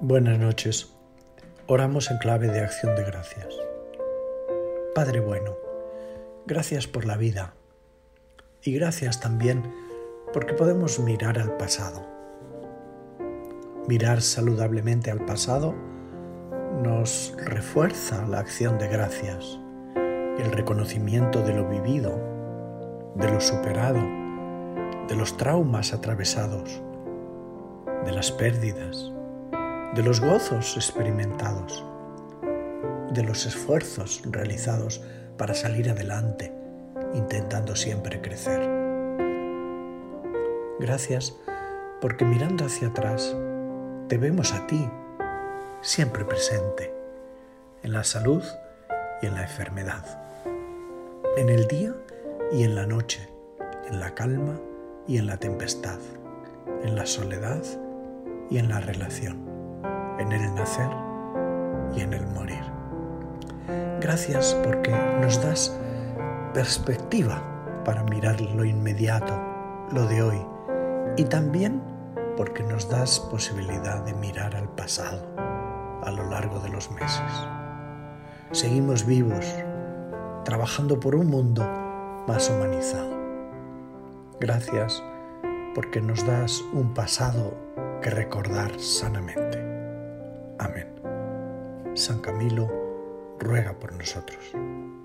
Buenas noches. Oramos en clave de acción de gracias. Padre bueno, gracias por la vida y gracias también porque podemos mirar al pasado. Mirar saludablemente al pasado nos refuerza la acción de gracias, el reconocimiento de lo vivido, de lo superado, de los traumas atravesados, de las pérdidas, de los gozos experimentados, de los esfuerzos realizados para salir adelante, intentando siempre crecer. Gracias porque mirando hacia atrás te vemos a ti, siempre presente, en la salud y en la enfermedad, en el día y en la noche, en la calma y en la tempestad, en la soledad y en la relación, en el nacer y en el morir. Gracias porque nos das perspectiva para mirar lo inmediato, lo de hoy, y también porque nos das posibilidad de mirar al pasado a lo largo de los meses. Seguimos vivos, trabajando por un mundo más humanizado. Gracias porque nos das un pasado que recordar sanamente. Amén. San Camilo ruega por nosotros.